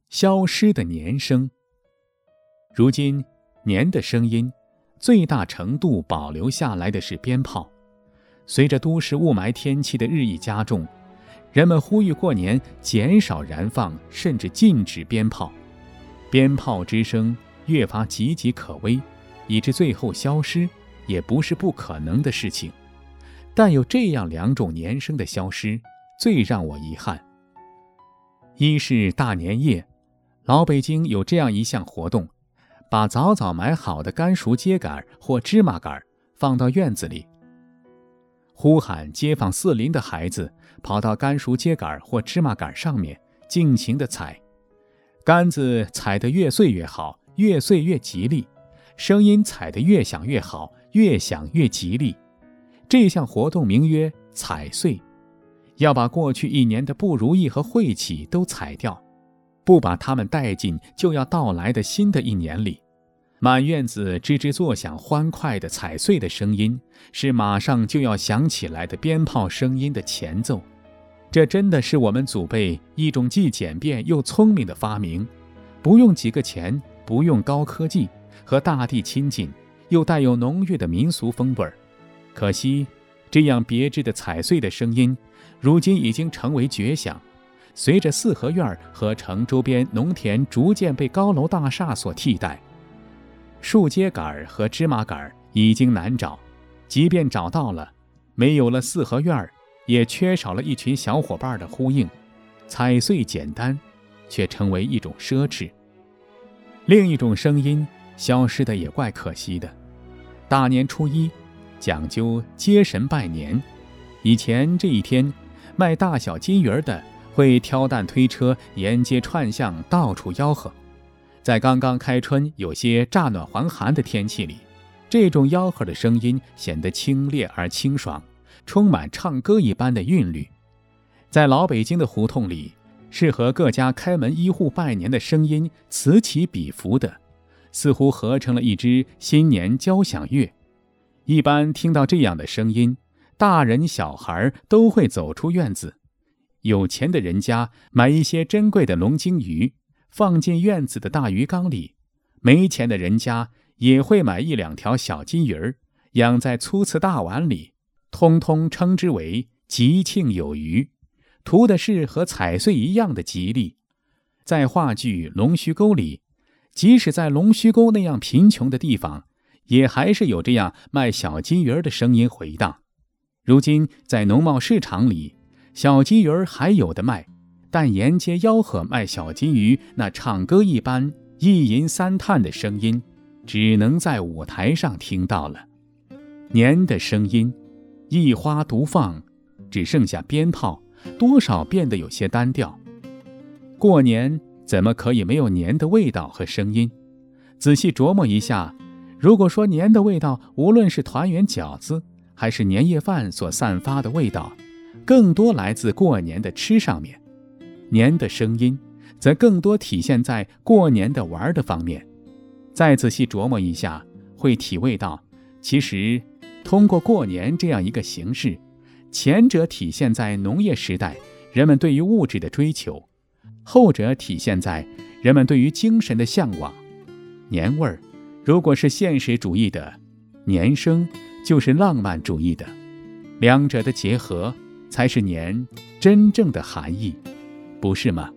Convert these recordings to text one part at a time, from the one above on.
消失的年声。如今，年的声音最大程度保留下来的是鞭炮。随着都市雾霾天气的日益加重，人们呼吁过年减少燃放，甚至禁止鞭炮。鞭炮之声越发岌岌可危，以致最后消失也不是不可能的事情。但有这样2种年声的消失，最让我遗憾。一是大年夜，老北京有这样一项活动，把早早买好的干熟秸秆或芝麻杆放到院子里，呼喊街坊四邻的孩子跑到干熟秸秆或芝麻杆上面尽情地踩，杆子踩得越碎越好，越碎越吉利，声音踩得越响越好，越响越吉利。这项活动名曰踩碎，要把过去1年的不如意和晦气都踩掉，不把它们带进就要到来的新的1年里。满院子吱吱作响欢快的踩碎的声音，是马上就要响起来的鞭炮声音的前奏。这真的是我们祖辈一种既简便又聪明的发明，不用几个钱，不用高科技，和大地亲近，又带有浓郁的民俗风味。可惜，这样别致的踩碎的声音，如今已经成为绝响。随着四合院和城周边农田逐渐被高楼大厦所替代，树秸秆和芝麻杆已经难找，即便找到了，没有了四合院，也缺少了一群小伙伴的呼应。踩碎简单，却成为一种奢侈。另一种声音消失的也怪可惜的。大年初一讲究接神拜年，以前这一天，卖大小金鱼的会挑担推车沿街串巷到处吆喝。在刚刚开春有些乍暖还寒的天气里，这种吆喝的声音显得清冽而清爽，充满唱歌一般的韵律。在老北京的胡同里，适合各家开门一户拜年的声音此起彼伏的，似乎合成了一支新年交响乐。一般听到这样的声音，大人小孩都会走出院子。有钱的人家买一些珍贵的龙井鱼，放进院子的大鱼缸里；没钱的人家也会买1、2条小金鱼儿，养在粗瓷大碗里，通通称之为吉庆有余，图的是和踩碎一样的吉利。在话剧《龙须沟》里，即使在龙须沟那样贫穷的地方，也还是有这样卖小金鱼儿的声音回荡。如今在农贸市场里，小金鱼儿还有的卖，但沿街吆喝卖小金鱼那唱歌一般一吟三叹的声音，只能在舞台上听到了。年的声音一花独放，只剩下鞭炮，多少变得有些单调。过年怎么可以没有年的味道和声音？仔细琢磨一下，如果说年的味道无论是团圆饺子还是年夜饭所散发的味道，更多来自过年的吃上面，年的声音则更多体现在过年的玩的方面。再仔细琢磨一下，会体味到，其实通过过年这样一个形式，前者体现在农业时代人们对于物质的追求，后者体现在人们对于精神的向往。年味儿如果是现实主义的，年声就是浪漫主义的，两者的结合才是年真正的含义，不是吗？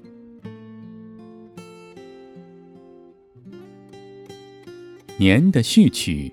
年的序曲。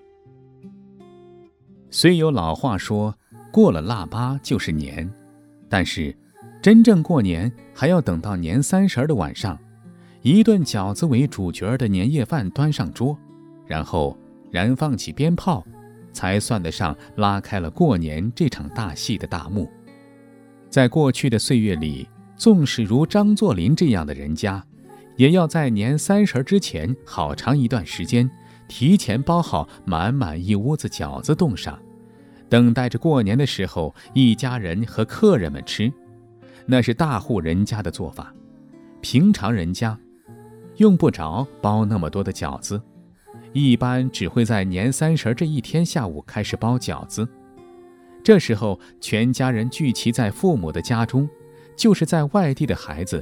虽有老话说过了腊八就是年，但是真正过年还要等到年30的晚上，一顿饺子为主角的年夜饭端上桌，然后燃放起鞭炮，才算得上拉开了过年这场大戏的大幕。在过去的岁月里，纵使如张作霖这样的人家，也要在年30之前好长一段时间提前包好满满一屋子饺子冻上，等待着过年的时候一家人和客人们吃。那是大户人家的做法，平常人家用不着包那么多的饺子，一般只会在年30这一天下午开始包饺子。这时候全家人聚齐在父母的家中，就是在外地的孩子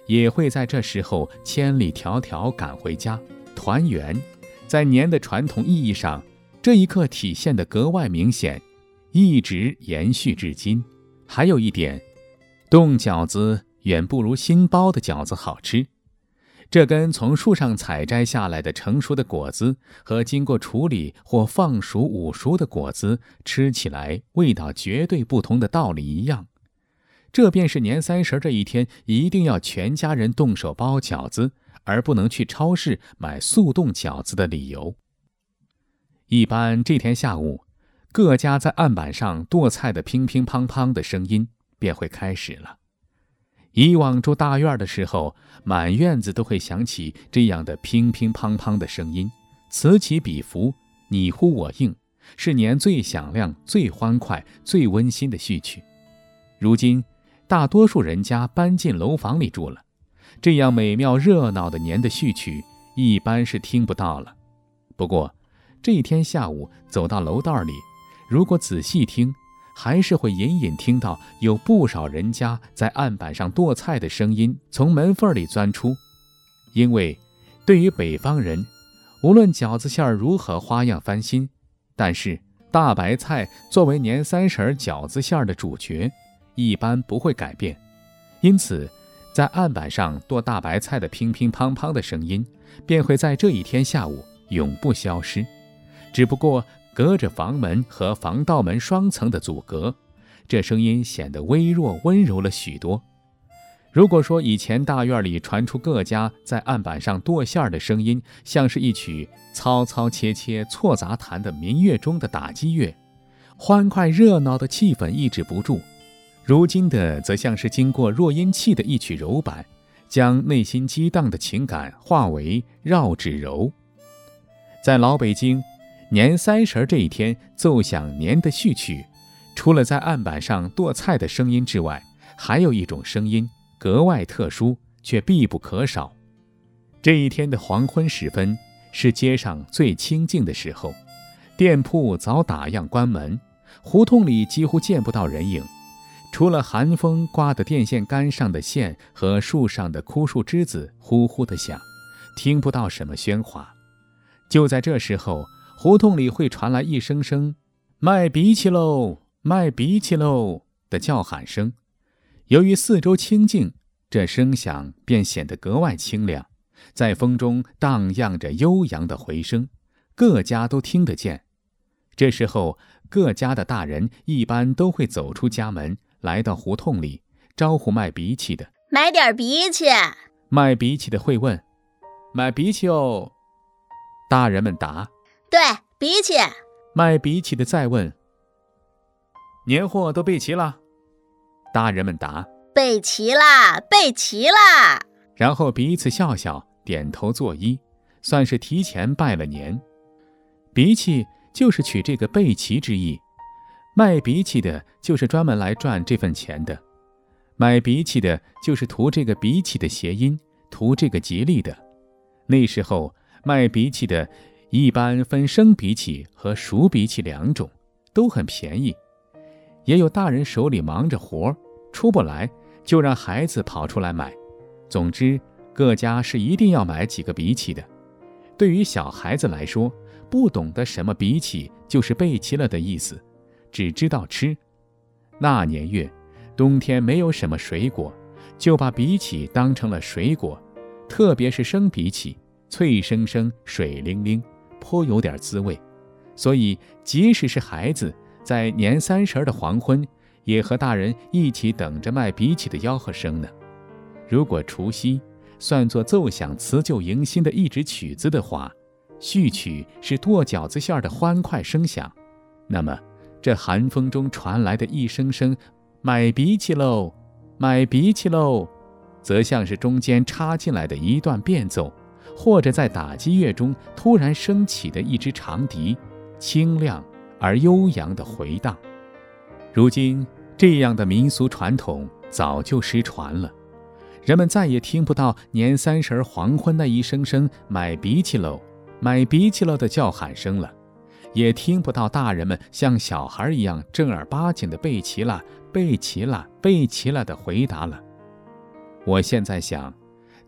也会在这时候千里迢迢赶回家团圆。在年的传统意义上，这一刻体现得格外明显，一直延续至今。还有一点，冻饺子远不如新包的饺子好吃。这跟从树上采摘下来的成熟的果子和经过处理或放熟捂熟的果子吃起来味道绝对不同的道理一样。这便是年30这一天一定要全家人动手包饺子，而不能去超市买速冻饺子的理由。一般这天下午，各家在案板上剁菜的乒乒乓乓的声音便会开始了。以往住大院的时候，满院子都会响起这样的乒乒乓乓的声音，此起彼伏，你呼我应，是年最响亮、最欢快、最温馨的序曲。如今大多数人家搬进楼房里住了，这样美妙热闹的年的序曲一般是听不到了。不过这一天下午走到楼道里，如果仔细听，还是会隐隐听到有不少人家在案板上剁菜的声音从门缝里钻出。因为对于北方人，无论饺子馅儿如何花样翻新，但是大白菜作为年30饺子馅儿的主角，一般不会改变。因此在案板上剁大白菜的乒乒乓乓的声音便会在这一天下午永不消失，只不过隔着房门和防盗门双层的阻隔，这声音显得微弱温柔了许多。如果说以前大院里传出各家在案板上剁馅儿的声音，像是一曲操操切切错杂弹的民乐中的打击乐，欢快热闹的气氛抑制不住，如今的则像是经过弱音器的一曲柔板，将内心激荡的情感化为绕指柔。在老北京，年30这一天奏响年的序曲，除了在案板上剁菜的声音之外，还有一种声音格外特殊，却必不可少。这一天的黄昏时分，是街上最清静的时候，店铺早打烊关门，胡同里几乎见不到人影，除了寒风刮得电线杆上的线和树上的枯树枝子呼呼地响，听不到什么喧哗。就在这时候，胡同里会传来一声声卖荸荠喽，卖荸荠喽的叫喊声。由于四周清静，这声响便显得格外清亮，在风中荡漾着悠扬的回声，各家都听得见。这时候各家的大人一般都会走出家门，来到胡同里招呼卖荸荠的， 买点荸荠。 卖荸荠的会问，买荸荠哦。大人们答， 对，荸荠。 卖荸荠的再问，年货都备齐了？大人们答， 备齐啦，备齐啦。 然后彼此笑笑，点头作揖，算是提前拜了年。荸荠就是取这个备齐之意，卖荸荠的就是专门来赚这份钱的，买荸荠的就是图这个荸荠的谐音，图这个吉利的。那时候卖荸荠的一般分生荸荠和熟荸荠两种，都很便宜。也有大人手里忙着活出不来，就让孩子跑出来买。总之各家是一定要买几个荸荠的。对于小孩子来说，不懂得什么荸荠就是备齐了的意思，只知道吃。那年月冬天没有什么水果，就把荸荠当成了水果，特别是生荸荠，脆生生水灵灵，颇有点滋味。所以即使是孩子在年30的黄昏，也和大人一起等着卖荸荠的吆喝声呢。如果除夕算作奏响辞旧迎新的一支曲子的话，序曲是剁饺子馅的欢快声响，那么这寒风中传来的一声声买荸荠喽，买荸荠喽，则像是中间插进来的一段变奏，或者在打击乐中突然升起的一支长笛，清亮而悠扬地回荡。如今这样的民俗传统早就失传了，人们再也听不到年30黄昏那一声声买荸荠喽，买荸荠喽的叫喊声了，也听不到大人们像小孩一样正儿八经的备齐了，备齐了，备齐了的回答了。我现在想，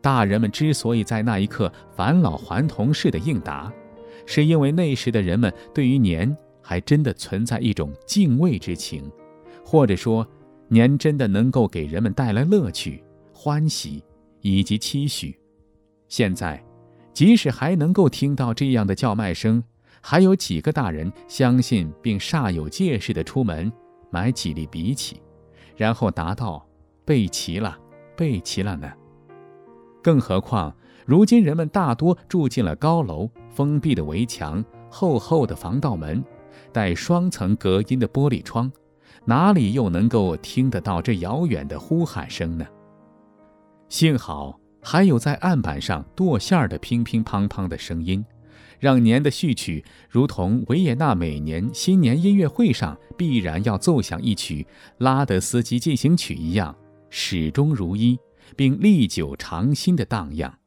大人们之所以在那一刻返老还童似的应答，是因为那时的人们对于年还真的存在一种敬畏之情，或者说年真的能够给人们带来乐趣、欢喜以及期许。现在即使还能够听到这样的叫卖声，还有几个大人相信并煞有介事地出门买几粒荸荠，然后答道：备齐了，备齐了呢。更何况如今人们大多住进了高楼，封闭的围墙，厚厚的防盗门，带双层隔音的玻璃窗，哪里又能够听得到这遥远的呼喊声呢？幸好还有在案板上剁馅儿的乒乒乓乓的声音，让年的序曲如同维也纳每年新年音乐会上必然要奏响一曲拉德斯基进行曲一样，始终如一，并历久常新的荡漾。